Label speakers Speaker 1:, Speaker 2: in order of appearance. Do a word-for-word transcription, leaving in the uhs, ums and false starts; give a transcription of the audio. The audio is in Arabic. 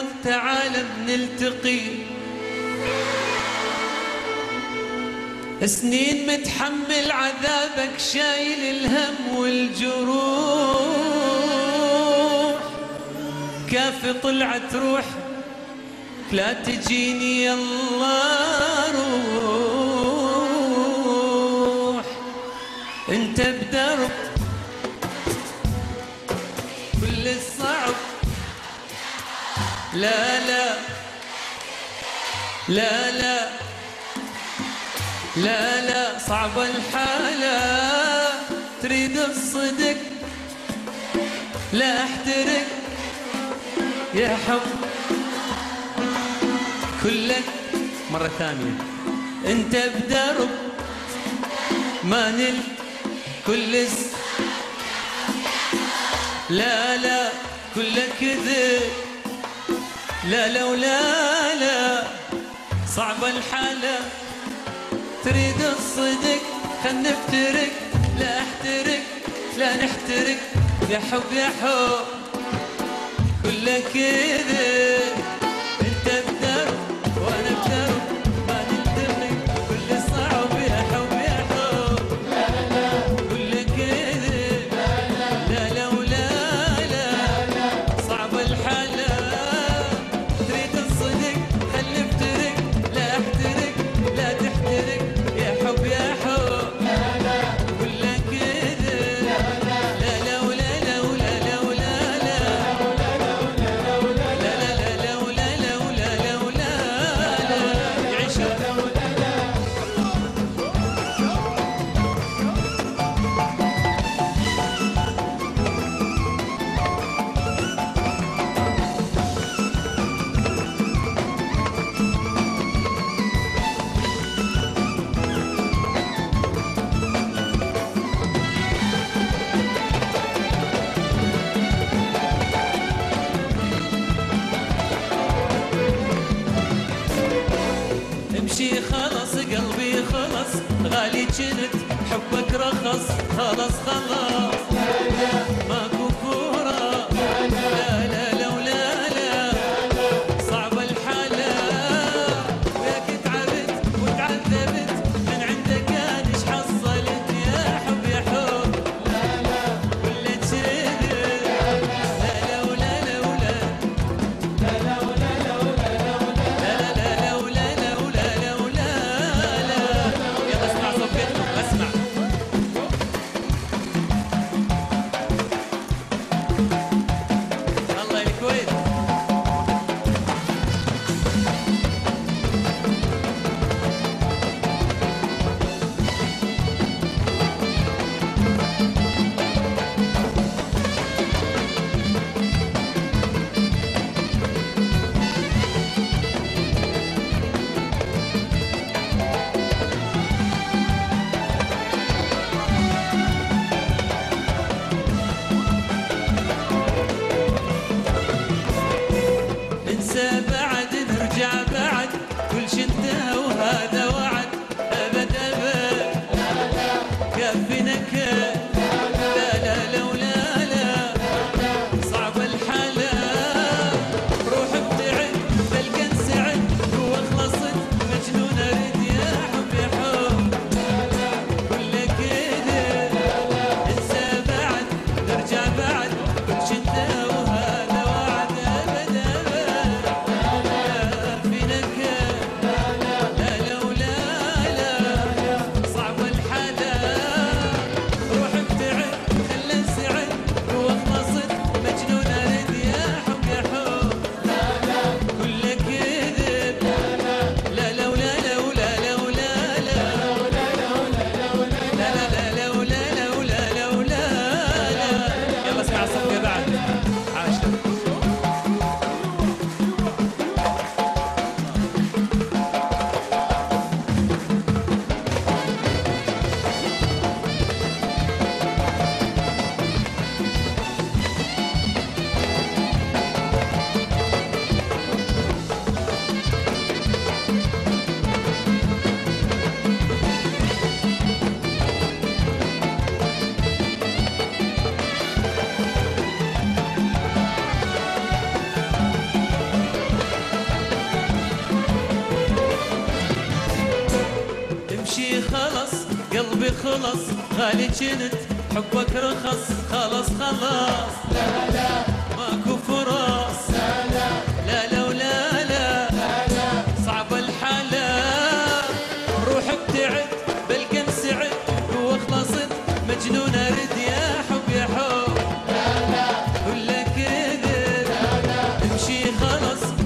Speaker 1: عيون تعال بنلتقي، سنين متحمل عذابك شايل الهم والجروح، كافي طلعت روح لا تجيني يلا روح. انت بدرب كل الصعب، لا لا لا لا لا لا صعب الحالة، تريد الصدق لا احترق يا حب كلك. مرة ثانية انت بدرب ما نل كل الس... لا لا كلك كذب، لا لا ولا لا صعب الحالة، تريد الصدق خل نفترق لا احترق لا نحترق يا حب يا حب كلك كذب. انت بدرب وانا بدرب ما نتفق كل صعب يا حب يا حب، لا لا كلك كذب، لا لا ولا لا صعب الحالة، تريد الصدق خل نفترق لا احترق لا تحترق يا حب يا حب كلك كذب، لا لا ولا لا ولا لا ولا لا امشي خلص قلبي خلص غالي جنت حبك رخص خلص خلاص ماكو فورة، لا لا لا ولا لا صعب الحالة، وياك تعبت وتعذبت من عندك انا ايش حصلت يا حب يا حب، لا لا ولا تشذب، لا لا ولا لا ولا لا لا ولا لا ولا لا لا لا ولا لا ولا لا ولا لا. يلا اسمع صفيتكم اسمع. الله الكويت انسى بعد نرجع بعد كل شي انتهى وهذا وعد ابد ابد كفي نكد، لا لا لا ولا لا صعب الحالة، روح ابتعد تلقى انسعد هو خلصت مجنون اريد يا حب يا حب كلك كذب، انسى بعد نرجع بعد كل شي انتهى وهذا وعد ابد ابد كفي خلص قلبي خلص غالي جنت حبك رخص خلاص خلاص لا لا ماكو فرص لا لا لا لا ولا لا لا صعب الحالة روح ابتعد بلقى انسعد وخلصت مجنون ارد يا حب يا حب لا لا ولا كذب لا لا امشي خلص